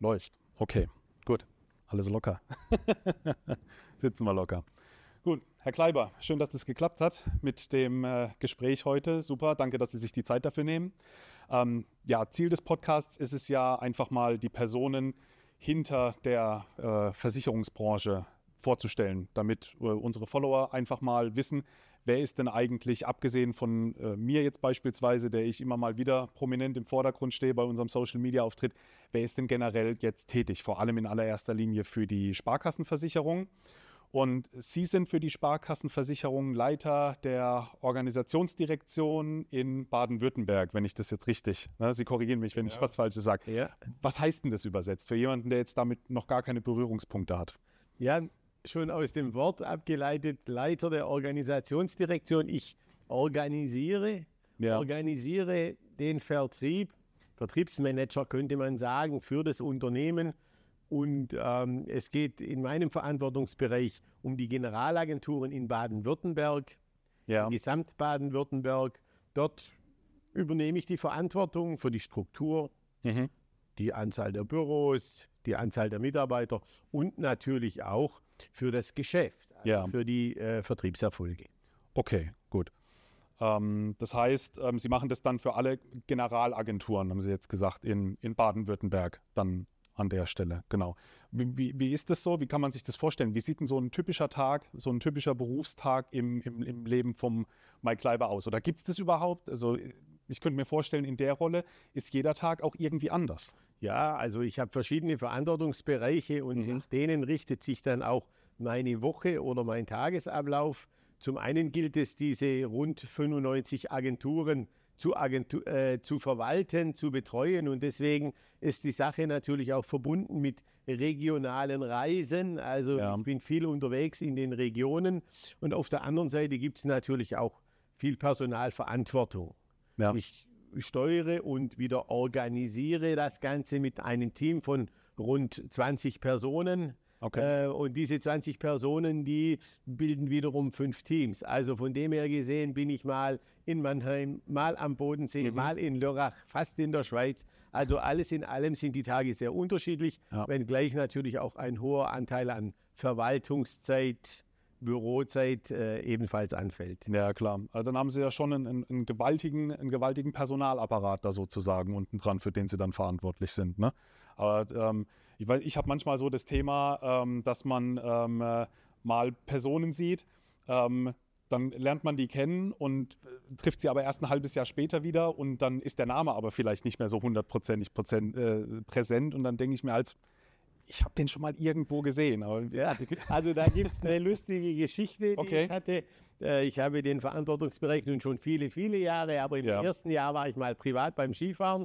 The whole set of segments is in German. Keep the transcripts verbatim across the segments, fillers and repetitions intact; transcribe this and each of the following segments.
Läuft. Okay, gut. Alles locker. Sitzen wir locker. Gut, Herr Kleiber, schön, dass das geklappt hat mit dem äh, Gespräch heute. Super, danke, dass Sie sich die Zeit dafür nehmen. Ähm, ja, Ziel des Podcasts ist es ja, einfach mal die Personen hinter der äh, Versicherungsbranche vorzustellen, damit äh, unsere Follower einfach mal wissen, wer ist denn eigentlich, abgesehen von äh, mir jetzt beispielsweise, der ich immer mal wieder prominent im Vordergrund stehe bei unserem Social-Media-Auftritt, wer ist denn generell jetzt tätig, vor allem in allererster Linie für die Sparkassenversicherung. Und Sie sind für die Sparkassenversicherung Leiter der Organisationsdirektion in Baden-Württemberg, wenn ich das jetzt richtig, ne, Sie korrigieren mich, wenn ja. ich was Falsches sage. Ja. Was heißt denn das übersetzt für jemanden, der jetzt damit noch gar keine Berührungspunkte hat? Ja, schon aus dem Wort abgeleitet, Leiter der Organisationsdirektion. Ich organisiere, ja. organisiere den Vertrieb, Vertriebsmanager könnte man sagen, für das Unternehmen. Und ähm, es geht in meinem Verantwortungsbereich um die Generalagenturen in Baden-Württemberg, ja. Gesamt Baden-Württemberg. Dort übernehme ich die Verantwortung für die Struktur, mhm. die Anzahl der Büros, die Anzahl der Mitarbeiter und natürlich auch für das Geschäft, also ja. für die äh, Vertriebserfolge. Okay, gut. Ähm, das heißt, ähm, Sie machen das dann für alle Generalagenturen, haben Sie jetzt gesagt, in, in Baden-Württemberg dann an der Stelle, genau. Wie, wie, wie ist das so? Wie kann man sich das vorstellen? Wie sieht denn so ein typischer Tag, so ein typischer Berufstag im, im, im Leben vom Mike Kleiber aus? Oder gibt es das überhaupt? Also ich könnte mir vorstellen, in der Rolle ist jeder Tag auch irgendwie anders. Ja, also ich habe verschiedene Verantwortungsbereiche und mhm. nach denen richtet sich dann auch meine Woche oder mein Tagesablauf. Zum einen gilt es, diese rund fünfundneunzig Agenturen zu, Agentur, äh, zu verwalten, zu betreuen. Und deswegen ist die Sache natürlich auch verbunden mit regionalen Reisen. Also ja. ich bin viel unterwegs in den Regionen. Und auf der anderen Seite gibt es natürlich auch viel Personalverantwortung. Ja. Ich steuere und wieder organisiere das Ganze mit einem Team von rund zwanzig Personen. Okay. Äh, und diese zwanzig Personen, die bilden wiederum fünf Teams. Also von dem her gesehen bin ich mal in Mannheim, mal am Bodensee, mhm. mal in Lörrach, fast in der Schweiz. Also alles in allem sind die Tage sehr unterschiedlich, ja. wenngleich natürlich auch ein hoher Anteil an Verwaltungszeit, Bürozeit äh, ebenfalls anfällt. Ja, klar. Also dann haben Sie ja schon einen, einen, einen, gewaltigen, einen gewaltigen Personalapparat da sozusagen unten dran, für den Sie dann verantwortlich sind, ne? Aber ähm, ich, ich habe manchmal so das Thema, ähm, dass man ähm, äh, mal Personen sieht, ähm, dann lernt man die kennen und äh, trifft sie aber erst ein halbes Jahr später wieder und dann ist der Name aber vielleicht nicht mehr so hundertprozentig Prozent, äh, präsent und dann denke ich mir als ich habe den schon mal irgendwo gesehen. Aber ja, also da gibt es eine lustige Geschichte, die okay. ich hatte. Äh, ich habe den Verantwortungsbereich nun schon viele, viele Jahre, aber im ja. ersten Jahr war ich mal privat beim Skifahren.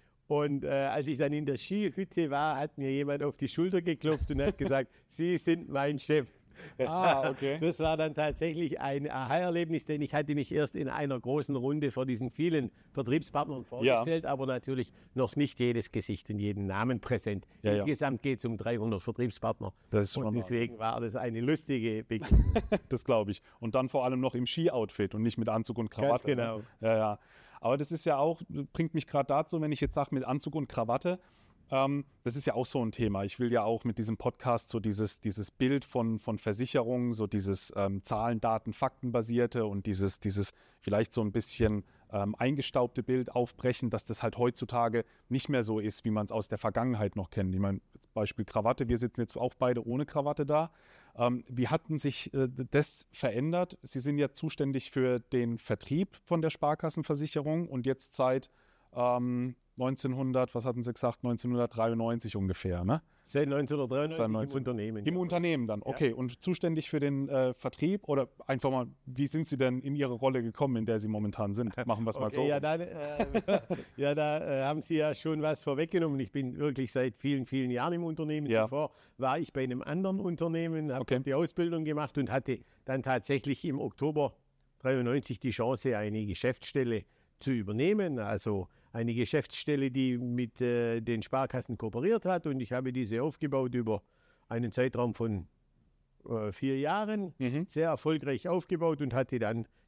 Und äh, als ich dann in der Skihütte war, hat mir jemand auf die Schulter geklopft und hat gesagt, Sie sind mein Chef. Ah, okay. Das war dann tatsächlich ein Aha-Erlebnis, denn ich hatte mich erst in einer großen Runde vor diesen vielen Vertriebspartnern vorgestellt, ja. aber natürlich noch nicht jedes Gesicht und jeden Namen präsent. Ja, Insgesamt ja. geht es um dreihundert Vertriebspartner. Das ist und deswegen war das eine lustige Begegnung. Das glaube ich. Und dann vor allem noch im Ski-Outfit und nicht mit Anzug und Krawatte. Ganz genau. Ja, ja. Aber das ist ja auch, bringt mich gerade dazu, wenn ich jetzt sage mit Anzug und Krawatte, Ähm, das ist ja auch so ein Thema. Ich will ja auch mit diesem Podcast so dieses, dieses Bild von, von Versicherungen, so dieses ähm, Zahlen, Daten, Faktenbasierte und dieses, dieses vielleicht so ein bisschen ähm, eingestaubte Bild aufbrechen, dass das halt heutzutage nicht mehr so ist, wie man es aus der Vergangenheit noch kennt. Ich meine, Beispiel Krawatte, wir sitzen jetzt auch beide ohne Krawatte da. Ähm, wie hatten sich äh, das verändert? Sie sind ja zuständig für den Vertrieb von der Sparkassenversicherung und jetzt seit ähm, neunzehnhundert, was hatten Sie gesagt, neunzehnhundertdreiundneunzig ungefähr, ne? Seit neunzehnhundertdreiundneunzig Seit neunzehn, im Unternehmen. Im ja. Unternehmen dann, okay. Ja. Und zuständig für den äh, Vertrieb oder einfach mal, wie sind Sie denn in Ihre Rolle gekommen, in der Sie momentan sind? Machen wir es okay, mal so. Ja, dann, äh, ja, da äh, haben Sie ja schon was vorweggenommen. Ich bin wirklich seit vielen, vielen Jahren im Unternehmen. Ja. Zuvor war ich bei einem anderen Unternehmen, habe okay. die Ausbildung gemacht und hatte dann tatsächlich im Oktober dreiundneunzig die Chance, eine Geschäftsstelle zu übernehmen, also eine Geschäftsstelle, die mit äh, den Sparkassen kooperiert hat und ich habe diese aufgebaut über einen Zeitraum von äh, vier Jahren, mhm. sehr erfolgreich aufgebaut und hatte dann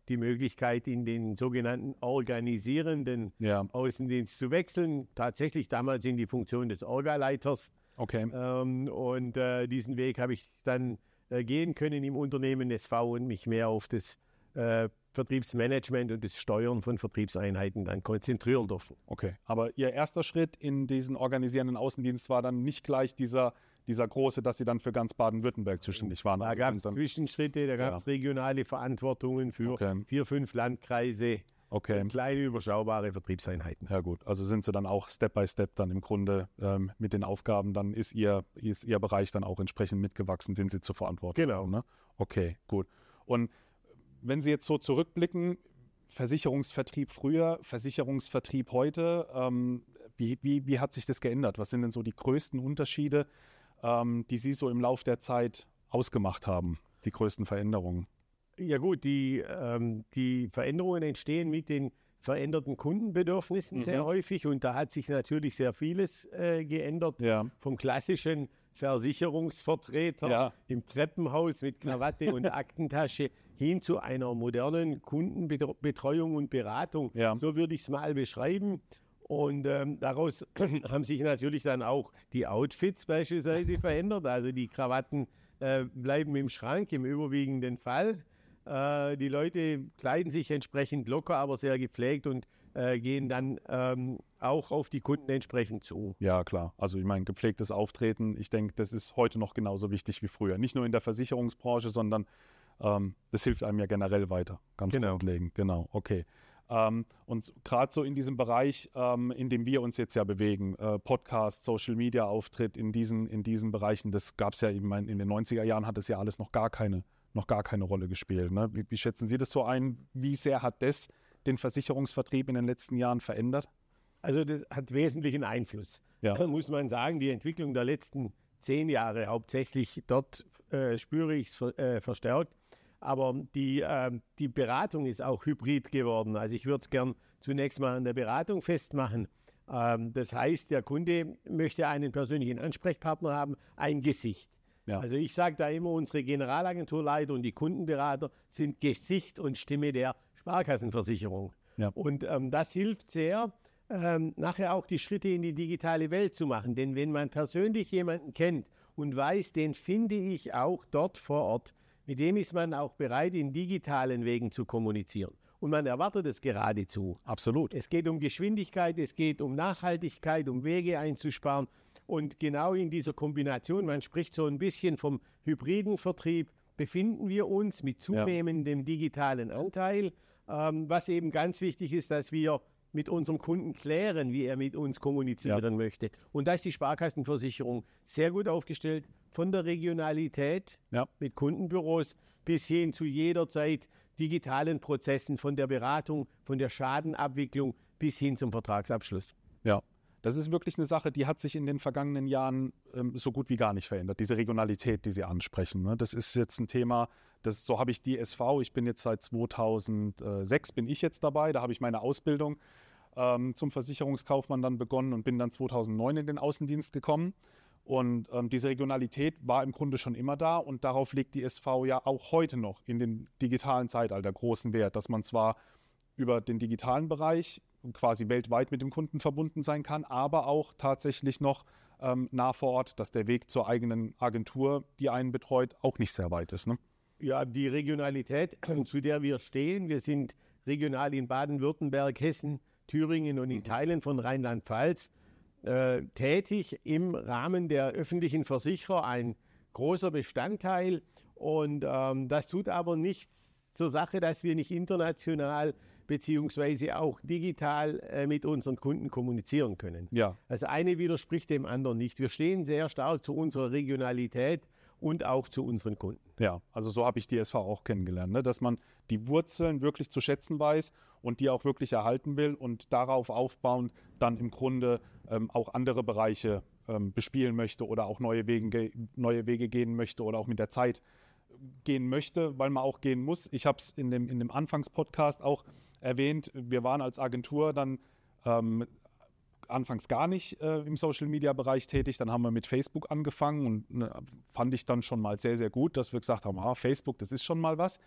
die Möglichkeit, in den sogenannten organisierenden Ja. Außendienst zu wechseln. Tatsächlich damals in die Funktion des Orgaleiters. Okay. Ähm, und äh, diesen Weg habe ich dann äh, gehen können im Unternehmen S V und mich mehr auf das äh, Vertriebsmanagement und das Steuern von Vertriebseinheiten dann konzentrieren dürfen. Okay. Aber Ihr erster Schritt in diesen organisierenden Außendienst war dann nicht gleich dieser, dieser große, dass Sie dann für ganz Baden-Württemberg zuständig waren. Da Also gab es sind dann- Zwischenschritte, da gab es regionale Verantwortungen für Okay. vier, fünf Landkreise, Okay. kleine überschaubare Vertriebseinheiten. Ja gut, also sind Sie dann auch Step by Step dann im Grunde ähm, mit den Aufgaben, dann ist Ihr, ist Ihr Bereich dann auch entsprechend mitgewachsen, den Sie zu verantworten Genau. haben. Ne? Okay, gut. Und wenn Sie jetzt so zurückblicken, Versicherungsvertrieb früher, Versicherungsvertrieb heute, ähm, wie, wie, wie hat sich das geändert? Was sind denn so die größten Unterschiede, ähm, die Sie so im Lauf der Zeit ausgemacht haben, die größten Veränderungen? Ja gut, die, ähm, die Veränderungen entstehen mit den veränderten Kundenbedürfnissen Mhm. sehr häufig und da hat sich natürlich sehr vieles äh, geändert. Ja, Vom klassischen Versicherungsvertreter Ja. im Treppenhaus mit Krawatte und Aktentasche hin zu einer modernen Kundenbetreuung und Beratung. Ja. So würde ich es mal beschreiben. Und ähm, daraus haben sich natürlich dann auch die Outfits beispielsweise verändert. Also die Krawatten äh, bleiben im Schrank im überwiegenden Fall. Äh, die Leute kleiden sich entsprechend locker, aber sehr gepflegt und äh, gehen dann ähm, auch auf die Kunden entsprechend zu. Ja, klar. Also ich meine, gepflegtes Auftreten, ich denke, das ist heute noch genauso wichtig wie früher. Nicht nur in der Versicherungsbranche, sondern ähm, das hilft einem ja generell weiter. Ganz Genau. grundlegend, genau. Okay. Ähm, und gerade so in diesem Bereich, ähm, in dem wir uns jetzt ja bewegen, äh, Podcast, Social Media Auftritt, in diesen, in diesen Bereichen, das gab es ja eben in den neunziger Jahren, hat es ja alles noch gar keine, noch gar keine Rolle gespielt. Ne? Wie, wie schätzen Sie das so ein? Wie sehr hat das den Versicherungsvertrieb in den letzten Jahren verändert? Also das hat wesentlichen Einfluss. Ja. Da muss man sagen, die Entwicklung der letzten zehn Jahre hauptsächlich, dort äh, spüre ich es ver, äh, verstärkt. Aber die, äh, die Beratung ist auch hybrid geworden. Also ich würde es gern zunächst mal an der Beratung festmachen. Ähm, das heißt, der Kunde möchte einen persönlichen Ansprechpartner haben, ein Gesicht. Ja. Also ich sage da immer, unsere Generalagenturleiter und die Kundenberater sind Gesicht und Stimme der Sparkassenversicherung. Ja. Und ähm, das hilft sehr, ähm, nachher auch die Schritte in die digitale Welt zu machen. Denn wenn man persönlich jemanden kennt und weiß, den finde ich auch dort vor Ort, mit dem ist man auch bereit, in digitalen Wegen zu kommunizieren. Und man erwartet es geradezu. Absolut. Es geht um Geschwindigkeit, es geht um Nachhaltigkeit, um Wege einzusparen. Und genau in dieser Kombination, man spricht so ein bisschen vom hybriden Vertrieb, befinden wir uns mit zunehmendem digitalen Anteil. Ähm, was eben ganz wichtig ist, dass wir mit unserem Kunden klären, wie er mit uns kommunizieren Ja. möchte. Und da ist die Sparkassenversicherung sehr gut aufgestellt, von der Regionalität Ja. mit Kundenbüros bis hin zu jederzeit digitalen Prozessen, von der Beratung, von der Schadenabwicklung bis hin zum Vertragsabschluss. Ja, das ist wirklich eine Sache, die hat sich in den vergangenen Jahren ähm, so gut wie gar nicht verändert. Diese Regionalität, die Sie ansprechen, ne? Das ist jetzt ein Thema, das, so habe ich die S V, ich bin jetzt seit zweitausendsechs bin ich jetzt dabei, da habe ich meine Ausbildung ähm, zum Versicherungskaufmann dann begonnen und bin dann zweitausendneun in den Außendienst gekommen. Und ähm, diese Regionalität war im Grunde schon immer da und darauf legt die S V ja auch heute noch in dem digitalen Zeitalter großen Wert, dass man zwar über den digitalen Bereich quasi weltweit mit dem Kunden verbunden sein kann, aber auch tatsächlich noch ähm, nah vor Ort, dass der Weg zur eigenen Agentur, die einen betreut, auch nicht sehr weit ist. Ne? Ja, die Regionalität, zu der wir stehen, wir sind regional in Baden-Württemberg, Hessen, Thüringen und in Teilen von Rheinland-Pfalz äh, tätig im Rahmen der öffentlichen Versicherer, ein großer Bestandteil. Und ähm, das tut aber nichts zur Sache, dass wir nicht international beziehungsweise auch digital äh, mit unseren Kunden kommunizieren können. Ja, Also eine widerspricht dem anderen nicht. Wir stehen sehr stark zu unserer Regionalität und auch zu unseren Kunden. ja, also so habe ich die S V auch kennengelernt, ne? Dass man die Wurzeln wirklich zu schätzen weiß und die auch wirklich erhalten will und darauf aufbauend dann im Grunde ähm, auch andere Bereiche ähm, bespielen möchte oder auch neue Wege, neue Wege gehen möchte oder auch mit der Zeit gehen möchte, weil man auch gehen muss. Ich habe es in dem, in dem Anfangspodcast auch erwähnt, wir waren als Agentur dann ähm, anfangs gar nicht äh, im Social-Media-Bereich tätig, dann haben wir mit Facebook angefangen und ne, fand ich dann schon mal sehr, sehr gut, dass wir gesagt haben, ah, Facebook, das ist schon mal was.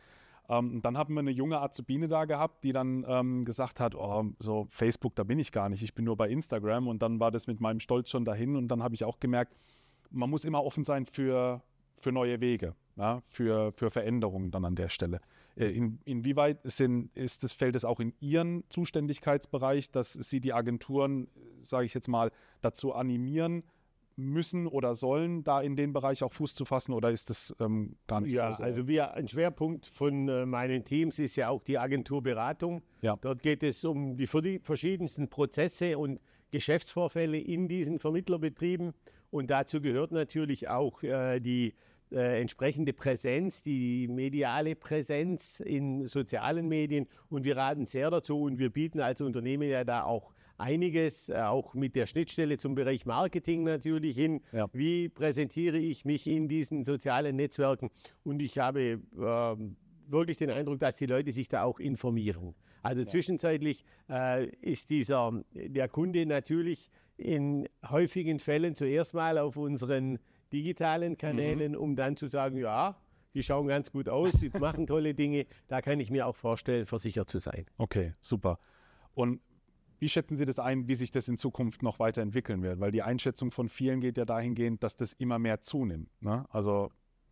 Ähm, dann haben wir eine junge Azubine da gehabt, die dann ähm, gesagt hat, oh, so Facebook, da bin ich gar nicht, ich bin nur bei Instagram. Und dann war das mit meinem Stolz schon dahin. Und dann habe ich auch gemerkt, man muss immer offen sein für, für neue Wege, ja, für, für Veränderungen dann an der Stelle. Äh, in, inwieweit sind, ist das, fällt es auch in Ihren Zuständigkeitsbereich, dass Sie die Agenturen, sage ich jetzt mal, dazu animieren müssen oder sollen, da in den Bereich auch Fuß zu fassen, oder ist das ähm, gar nicht ja, so sehr? Also wir, ein Schwerpunkt von äh, meinen Teams ist ja auch die Agenturberatung. Ja. Dort geht es um die verschiedensten Prozesse und Geschäftsvorfälle in diesen Vermittlerbetrieben. Und dazu gehört natürlich auch äh, die äh, entsprechende Präsenz, die mediale Präsenz in sozialen Medien. Und wir raten sehr dazu und wir bieten als Unternehmen ja da auch einiges, äh, auch mit der Schnittstelle zum Bereich Marketing natürlich hin. Ja. Wie präsentiere ich mich in diesen sozialen Netzwerken? Und ich habe äh, wirklich den Eindruck, dass die Leute sich da auch informieren. Also ja. zwischenzeitlich äh, ist dieser, der Kunde natürlich in häufigen Fällen zuerst mal auf unseren digitalen Kanälen, mhm. um dann zu sagen, ja, die schauen ganz gut aus, die machen tolle Dinge. Da kann ich mir auch vorstellen, versichert zu sein. Okay, super. Und wie schätzen Sie das ein, wie sich das in Zukunft noch weiterentwickeln wird? Weil die Einschätzung von vielen geht ja dahingehend, dass das immer mehr zunimmt. Ne? Also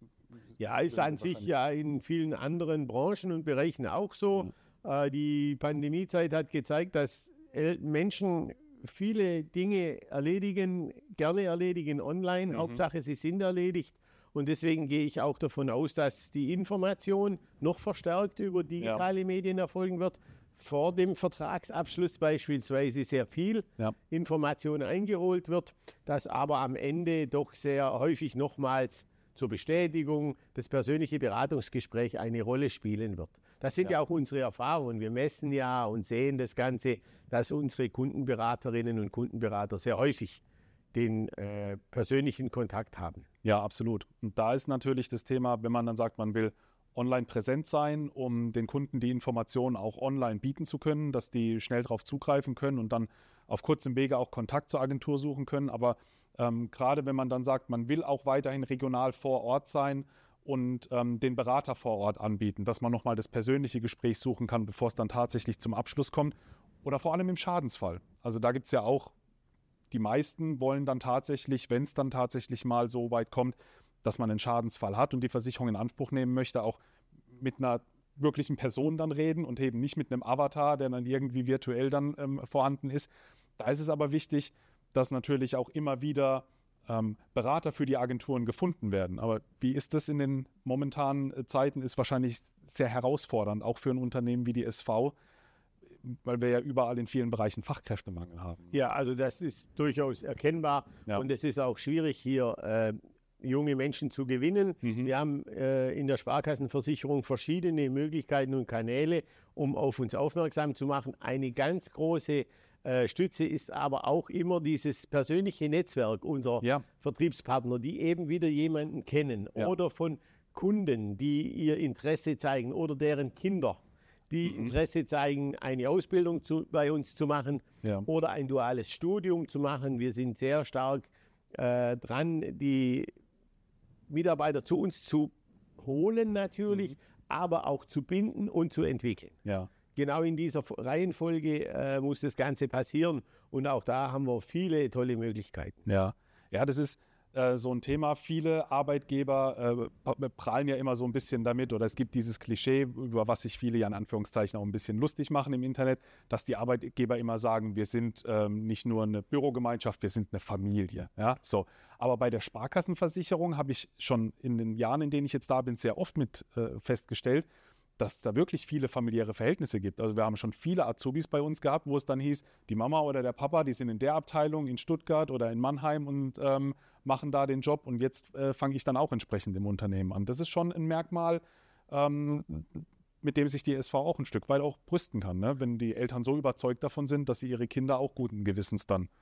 ja, ist an sich ja in vielen anderen Branchen und Bereichen auch so. Mhm. Äh, die Pandemiezeit hat gezeigt, dass Menschen viele Dinge erledigen, gerne erledigen online. Mhm. Hauptsache, sie sind erledigt. Und deswegen gehe ich auch davon aus, dass die Information noch verstärkt über digitale ja. Medien erfolgen wird. Vor dem Vertragsabschluss beispielsweise sehr viel ja. Information eingeholt wird, dass aber am Ende doch sehr häufig nochmals zur Bestätigung das persönliche Beratungsgespräch eine Rolle spielen wird. Das sind ja, ja auch unsere Erfahrungen. Wir messen ja und sehen das Ganze, dass unsere Kundenberaterinnen und Kundenberater sehr häufig den äh, persönlichen Kontakt haben. Ja, absolut. Und da ist natürlich das Thema, wenn man dann sagt, man will online präsent sein, um den Kunden die Informationen auch online bieten zu können, dass die schnell darauf zugreifen können und dann auf kurzem Wege auch Kontakt zur Agentur suchen können. Aber ähm, gerade wenn man dann sagt, man will auch weiterhin regional vor Ort sein und ähm, den Berater vor Ort anbieten, dass man nochmal das persönliche Gespräch suchen kann, bevor es dann tatsächlich zum Abschluss kommt. Oder vor allem im Schadensfall. Also da gibt es ja auch, die meisten wollen dann tatsächlich, wenn es dann tatsächlich mal so weit kommt, dass man einen Schadensfall hat und die Versicherung in Anspruch nehmen möchte, auch mit einer wirklichen Person dann reden und eben nicht mit einem Avatar, der dann irgendwie virtuell dann ähm, vorhanden ist. Da ist es aber wichtig, dass natürlich auch immer wieder ähm, Berater für die Agenturen gefunden werden. Aber wie ist das in den momentanen äh, Zeiten, ist wahrscheinlich sehr herausfordernd, auch für ein Unternehmen wie die S V, weil wir ja überall in vielen Bereichen Fachkräftemangel haben. Ja, also das ist durchaus erkennbar ja. und es ist auch schwierig hier äh, junge Menschen zu gewinnen. Mhm. Wir haben äh, in der Sparkassenversicherung verschiedene Möglichkeiten und Kanäle, um auf uns aufmerksam zu machen. Eine ganz große äh, Stütze ist aber auch immer dieses persönliche Netzwerk unserer ja. Vertriebspartner, die eben wieder jemanden kennen ja. oder von Kunden, die ihr Interesse zeigen oder deren Kinder, die mhm. Interesse zeigen, eine Ausbildung zu, bei uns zu machen ja. oder ein duales Studium zu machen. Wir sind sehr stark äh, dran, die Mitarbeiter zu uns zu holen natürlich, mhm. aber auch zu binden und zu entwickeln. Ja. Genau in dieser Reihenfolge äh, muss das Ganze passieren und auch da haben wir viele tolle Möglichkeiten. Ja, ja, das ist äh, so ein Thema. Viele Arbeitgeber äh, prahlen ja immer so ein bisschen damit, oder es gibt dieses Klischee, über was sich viele ja in Anführungszeichen auch ein bisschen lustig machen im Internet, dass die Arbeitgeber immer sagen, wir sind ähm, nicht nur eine Bürogemeinschaft, wir sind eine Familie. Ja, so. Aber bei der Sparkassenversicherung habe ich schon in den Jahren, in denen ich jetzt da bin, sehr oft mit äh, festgestellt, dass da wirklich viele familiäre Verhältnisse gibt. Also wir haben schon viele Azubis bei uns gehabt, wo es dann hieß, die Mama oder der Papa, die sind in der Abteilung in Stuttgart oder in Mannheim und ähm, machen da den Job und jetzt äh, fange ich dann auch entsprechend im Unternehmen an. Das ist schon ein Merkmal, ähm, mit dem sich die S V auch ein Stück weit auch brüsten kann, ne? Wenn die Eltern so überzeugt davon sind, dass sie ihre Kinder auch guten Gewissens dann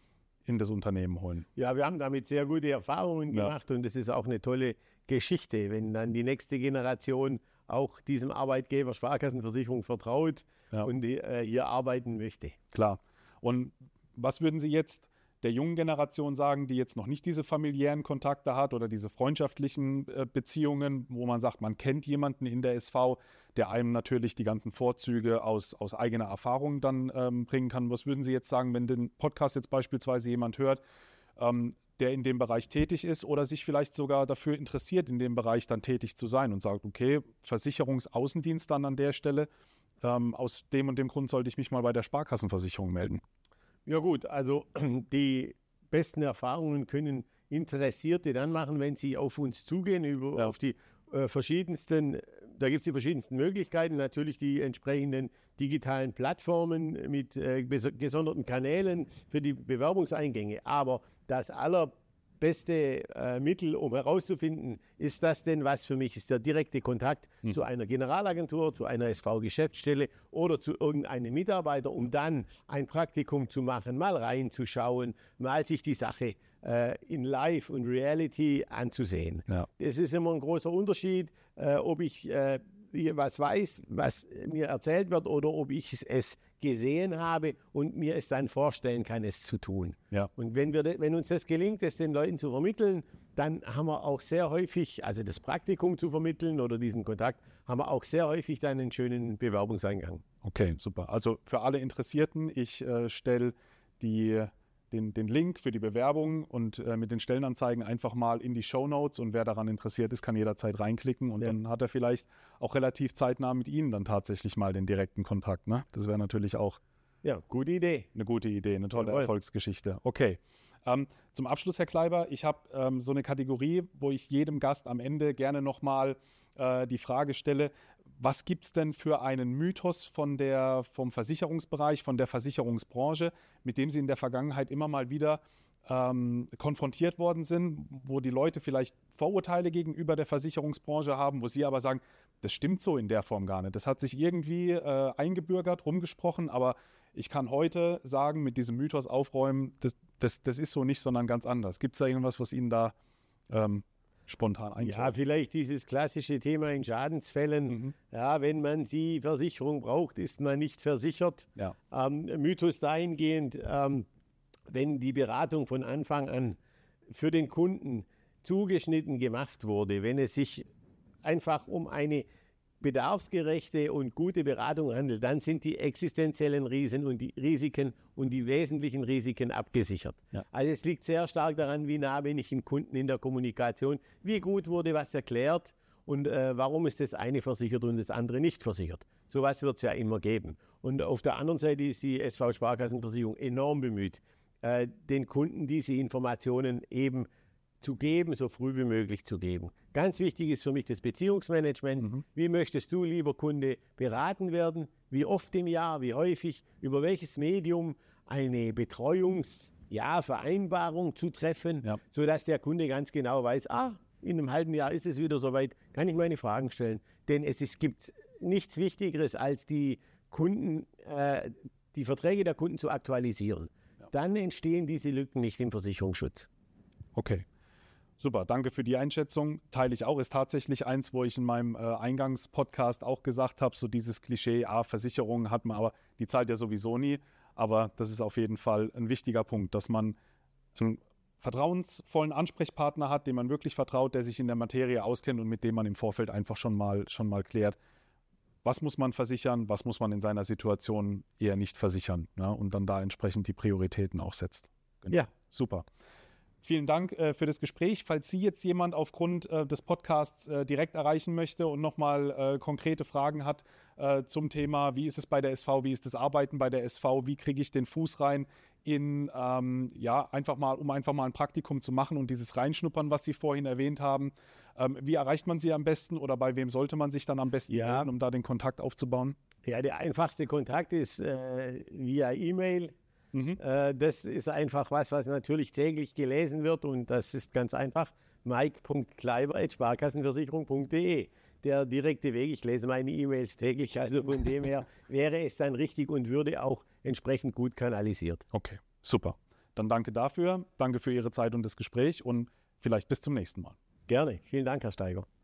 in das Unternehmen holen. Ja, wir haben damit sehr gute Erfahrungen ja. gemacht und es ist auch eine tolle Geschichte, wenn dann die nächste Generation auch diesem Arbeitgeber Sparkassenversicherung vertraut ja. und die, äh, hier arbeiten möchte. Klar. Und was würden Sie jetzt der jungen Generation sagen, die jetzt noch nicht diese familiären Kontakte hat oder diese freundschaftlichen äh, Beziehungen, wo man sagt, man kennt jemanden in der S V, der einem natürlich die ganzen Vorzüge aus, aus eigener Erfahrung dann ähm, bringen kann. Was würden Sie jetzt sagen, wenn den Podcast jetzt beispielsweise jemand hört, ähm, der in dem Bereich tätig ist oder sich vielleicht sogar dafür interessiert, in dem Bereich dann tätig zu sein und sagt, okay, Versicherungsaußendienst dann an der Stelle, ähm, aus dem und dem Grund sollte ich mich mal bei der Sparkassenversicherung melden? Ja gut, also die besten Erfahrungen können Interessierte dann machen, wenn sie auf uns zugehen, über, Ja. auf die äh, verschiedensten, da gibt es die verschiedensten Möglichkeiten, natürlich die entsprechenden digitalen Plattformen mit äh, gesonderten Kanälen für die Bewerbungseingänge. Aber das allerbeste äh, Mittel, um herauszufinden, ist das denn was für mich, ist der direkte Kontakt hm. zu einer Generalagentur, zu einer S V-Geschäftsstelle oder zu irgendeinem Mitarbeiter, um dann ein Praktikum zu machen, mal reinzuschauen, mal sich die Sache äh, in Live und Reality anzusehen. Ja. Es ist immer ein großer Unterschied, äh, ob ich äh, was weiß, was mir erzählt wird oder ob ich es gesehen habe und mir es dann vorstellen kann, es zu tun. Ja. Und wenn, wir, wenn uns das gelingt, es den Leuten zu vermitteln, dann haben wir auch sehr häufig, also das Praktikum zu vermitteln oder diesen Kontakt, haben wir auch sehr häufig dann einen schönen Bewerbungseingang. Okay, super. Also für alle Interessierten, ich äh, stelle die Den, den Link für die Bewerbung und äh, mit den Stellenanzeigen einfach mal in die Shownotes und wer daran interessiert ist, kann jederzeit reinklicken und ja. dann hat er vielleicht auch relativ zeitnah mit Ihnen dann tatsächlich mal den direkten Kontakt. Ne? Das wäre natürlich auch ja, gute Idee. Eine gute Idee, eine tolle Jawohl. Erfolgsgeschichte. Okay. Ähm, zum Abschluss, Herr Kleiber, ich habe ähm, so eine Kategorie, wo ich jedem Gast am Ende gerne nochmal äh, die Frage stelle, was gibt es denn für einen Mythos von der, vom Versicherungsbereich, von der Versicherungsbranche, mit dem Sie in der Vergangenheit immer mal wieder ähm, konfrontiert worden sind, wo die Leute vielleicht Vorurteile gegenüber der Versicherungsbranche haben, wo Sie aber sagen, das stimmt so in der Form gar nicht. Das hat sich irgendwie äh, eingebürgert, rumgesprochen, aber ich kann heute sagen, mit diesem Mythos aufräumen, das, das, das ist so nicht, sondern ganz anders. Gibt es da irgendwas, was Ihnen da ähm, spontan einfällt? Ja, vielleicht dieses klassische Thema in Schadensfällen. Mhm. Ja, wenn man die Versicherung braucht, ist man nicht versichert. Ja. Ähm, Mythos dahingehend, ähm, wenn die Beratung von Anfang an für den Kunden zugeschnitten gemacht wurde, wenn es sich einfach um eine bedarfsgerechte und gute Beratung handelt, dann sind die existenziellen Risiken und die Risiken und die wesentlichen Risiken abgesichert. Ja. Also es liegt sehr stark daran, wie nah bin ich dem Kunden in der Kommunikation, wie gut wurde was erklärt und äh, warum ist das eine versichert und das andere nicht versichert. Sowas wird es ja immer geben. Und auf der anderen Seite ist die S V-Sparkassenversicherung enorm bemüht, äh, den Kunden diese Informationen eben zu geben, so früh wie möglich zu geben. Ganz wichtig ist für mich das Beziehungsmanagement. Mhm. Wie möchtest du, lieber Kunde, beraten werden? Wie oft im Jahr, wie häufig, über welches Medium eine Betreuungsvereinbarung zu treffen, ja. sodass der Kunde ganz genau weiß, ah, in einem halben Jahr ist es wieder soweit, kann ich meine Fragen stellen. Denn es ist, gibt nichts Wichtigeres, als die Kunden, äh, die Verträge der Kunden zu aktualisieren. Ja. Dann entstehen diese Lücken nicht im Versicherungsschutz. Okay. Super, danke für die Einschätzung. Teile ich auch. Ist tatsächlich eins, wo ich in meinem äh, Eingangspodcast auch gesagt habe, so dieses Klischee, ah, Versicherung hat man, aber die zahlt ja sowieso nie. Aber das ist auf jeden Fall ein wichtiger Punkt, dass man einen vertrauensvollen Ansprechpartner hat, dem man wirklich vertraut, der sich in der Materie auskennt und mit dem man im Vorfeld einfach schon mal, schon mal klärt, was muss man versichern, was muss man in seiner Situation eher nicht versichern, ja, und dann da entsprechend die Prioritäten auch setzt. Genau. Ja. Super. Vielen Dank äh, für das Gespräch. Falls Sie jetzt jemand aufgrund äh, des Podcasts äh, direkt erreichen möchte und nochmal äh, konkrete Fragen hat äh, zum Thema, wie ist es bei der S V, wie ist das Arbeiten bei der S V, wie kriege ich den Fuß rein in, ähm, ja, einfach mal, um einfach mal ein Praktikum zu machen und dieses Reinschnuppern, was Sie vorhin erwähnt haben. Ähm, wie erreicht man Sie am besten oder bei wem sollte man sich dann am besten ja. melden, um da den Kontakt aufzubauen? Ja, der einfachste Kontakt ist äh, via E-Mail. Mhm. Äh, das ist einfach was, was natürlich täglich gelesen wird und das ist ganz einfach. mike punkt kleiber at sparkassenversicherung punkt de. Der direkte Weg, ich lese meine E-Mails täglich, also von dem her wäre es dann richtig und würde auch entsprechend gut kanalisiert. Okay, super. Dann danke dafür, danke für Ihre Zeit und das Gespräch und vielleicht bis zum nächsten Mal. Gerne, vielen Dank, Herr Steiger.